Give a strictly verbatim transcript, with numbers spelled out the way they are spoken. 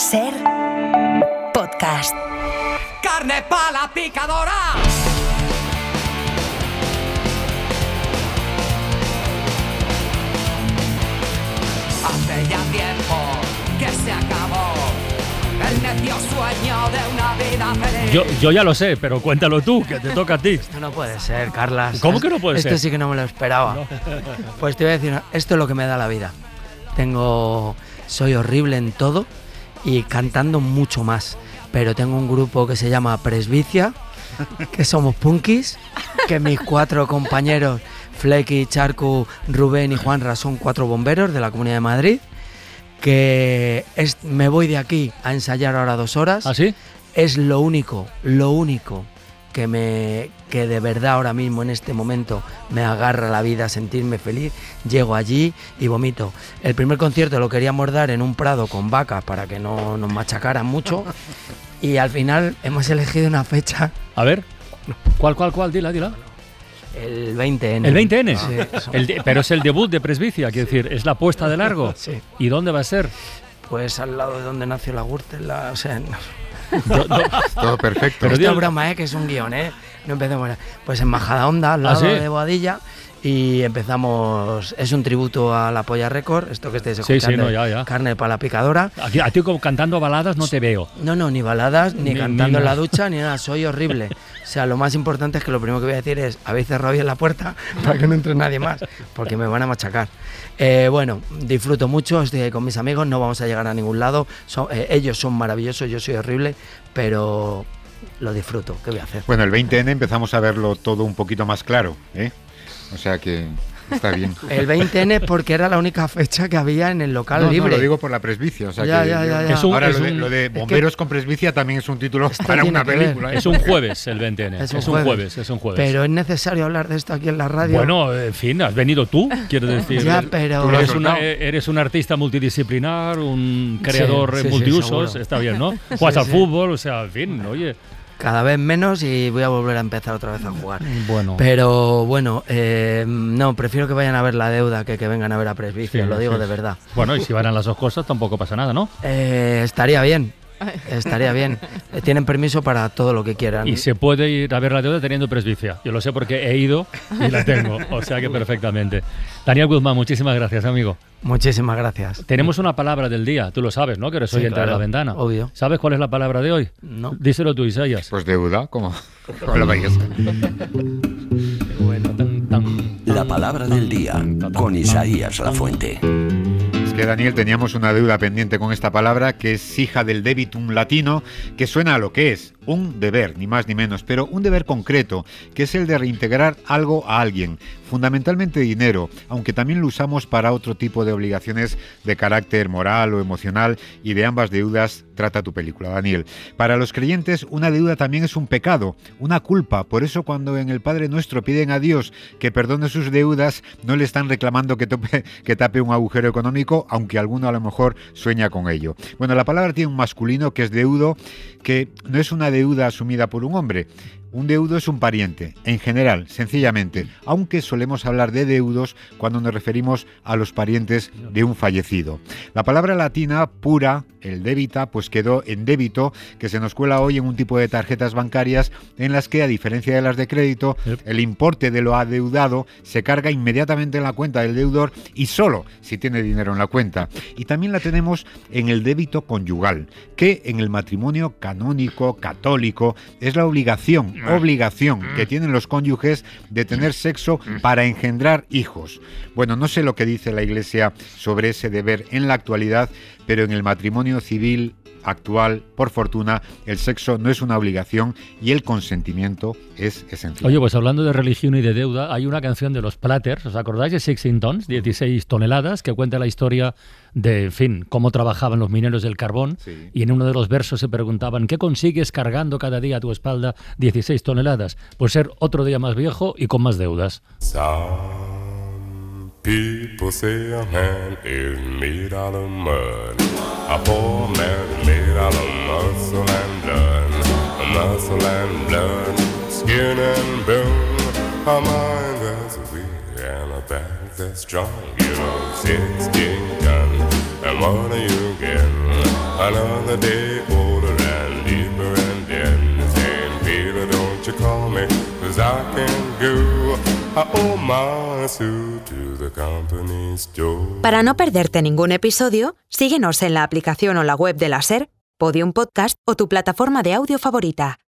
Ser podcast. Carne pa' la picadora. Hace ya tiempo que se acabó el necio sueño de una vida feliz. Yo, yo ya lo sé, pero cuéntalo tú, que te toca a ti. Esto no puede ser, Carlas. ¿Cómo que no puede esto ser? Esto sí que no me lo esperaba. No. Pues te voy a decir, esto es lo que me da la vida. Tengo, soy horrible en todo y cantando mucho más. Pero tengo un grupo que se llama Presbicia, que somos punkis, que mis cuatro compañeros, Flecky, Charcu, Rubén y Juanra, son cuatro bomberos de la Comunidad de Madrid, que es, me voy de aquí a ensayar ahora dos horas. ¿Ah, sí? Es lo único, lo único que me que de verdad ahora mismo en este momento me agarra la vida, sentirme feliz. Llego allí y vomito. El primer concierto lo queríamos dar en un prado con vacas para que no nos machacaran mucho y al final hemos elegido una fecha. A ver, ¿cuál, cuál, cuál? Dila, dila. El veinte ene. ¿El veinte ene? Sí, el de, pero es el debut de Presbicia, quiero decir, es la puesta de largo. Sí. ¿Y dónde va a ser? Pues al lado de donde nació la Gürtel, o sea, no. Yo, yo, Todo perfecto. Pero Esto di- es broma, ¿eh? Que es un guión, ¿eh? No empecemos. Pues en Majadahonda, al ¿Ah, lado sí? de Boadilla, y empezamos. Es un tributo a la Polla Record, esto que estáis Sí, escuchando. sí, no, ya, ya. Carne para la picadora. aquí, a ti como cantando baladas no te veo. No, no, ni baladas, ni, Ni- cantando ni en la nada. ducha, ni nada. Soy horrible. O sea, lo más importante es que lo primero que voy a decir es: habéis cerrado bien la puerta para que no entre nadie más, porque me van a machacar. Eh, bueno, disfruto mucho, estoy ahí con mis amigos, no vamos a llegar a ningún lado. Son, eh, ellos son maravillosos, yo soy horrible, pero lo disfruto. ¿Qué voy a hacer? Bueno, el veinte ene empezamos a verlo todo un poquito más claro, ¿eh? O sea que está bien. El veinte ene porque era la única fecha que había en el local No, no, libre. lo digo por la presbicia. O sea Ya, que ya, yo- ya, ya. Es un- Ahora es lo, de, un- lo de es que- bomberos con presbicia también es un título Esto para tiene una que ver. película, ¿eh? Es un jueves el veinte ene. Es Es un un, jueves. jueves, es un jueves. Pero es necesario hablar de esto aquí en la radio. Bueno, en fin, has venido tú, quiero decir. Ya, pero- Tú lo has Eres, una- soltado. eres un artista multidisciplinar, un creador sí, sí, multiusos, seguro. está bien, ¿no? Juegas Sí, al sí. fútbol, o sea, en fin, oye. Cada vez menos y voy a volver a empezar otra vez a jugar. Bueno. Pero bueno, eh, no, prefiero que vayan a ver La Deuda que que vengan a ver a Presbicia, Sí, lo digo sí. de verdad. Bueno, y si van a las dos cosas tampoco pasa nada, ¿no? Eh, estaría bien, estaría bien. Eh, Tienen permiso para todo lo que quieran. Y se puede ir a ver la deuda teniendo presbicia. Yo lo sé porque he ido y la tengo, o sea que perfectamente. Daniel Guzmán, muchísimas gracias, amigo. Muchísimas gracias. Tenemos una palabra del día, tú lo sabes, ¿no? Que eres Sí, oyente de claro, La Ventana. obvio. ¿Sabes cuál es la palabra de hoy? No. Díselo tú, Isaías. Pues deuda, como con la belleza. Bueno, tan, tan, La palabra del día con Isaías Lafuente. Es que, Daniel, teníamos una deuda pendiente con esta palabra que es hija del debitum latino, que suena a lo que es un deber, ni más ni menos, pero un deber concreto, que es el de reintegrar algo a alguien, fundamentalmente dinero, aunque también lo usamos para otro tipo de obligaciones de carácter moral o emocional, y de ambas deudas trata tu película, Daniel. Para los creyentes, una deuda también es un pecado, una culpa. Por eso cuando en el Padre Nuestro piden a Dios que perdone sus deudas, no le están reclamando que, tope, que tape un agujero económico, aunque alguno a lo mejor sueña con ello. Bueno, la palabra tiene un masculino que es deudo, que no es una deuda asumida por un hombre. Un deudo es un pariente, en general, sencillamente, aunque solemos hablar de deudos cuando nos referimos a los parientes de un fallecido. La palabra latina pura, el débita, pues quedó en débito, que se nos cuela hoy en un tipo de tarjetas bancarias en las que, a diferencia de las de crédito, Yep. el importe de lo adeudado se carga inmediatamente en la cuenta del deudor y solo si tiene dinero en la cuenta. Y también la tenemos en el débito conyugal, que en el matrimonio canónico, católico, es la obligación obligación que tienen los cónyuges de tener sexo para engendrar hijos. Bueno, no sé lo que dice la Iglesia sobre ese deber en la actualidad, pero en el matrimonio civil actual, por fortuna, el sexo no es una obligación y el consentimiento es esencial. Oye, pues hablando de religión y de deuda, hay una canción de los Platters, ¿os acordáis de sixteen tons, dieciséis toneladas, que cuenta la historia de, en fin, cómo trabajaban los mineros del carbón? Sí. Y en uno de los versos se preguntaban, ¿qué consigues cargando cada día a tu espalda dieciséis toneladas? Pues ser otro día más viejo y con más deudas. Some people say a man is made out of mud. A poor man is made out of muscle and blood. Muscle and blood, skin and bone. A mind that's weak and a back that's strong. You know, sixteen guns, and what do you get? Another day older and deeper and then saying, baby, don't you call me, 'cause I can go. I owe my suit to the company store. Para no perderte ningún episodio, síguenos en la aplicación o la web de la SER, Podium Podcast o tu plataforma de audio favorita.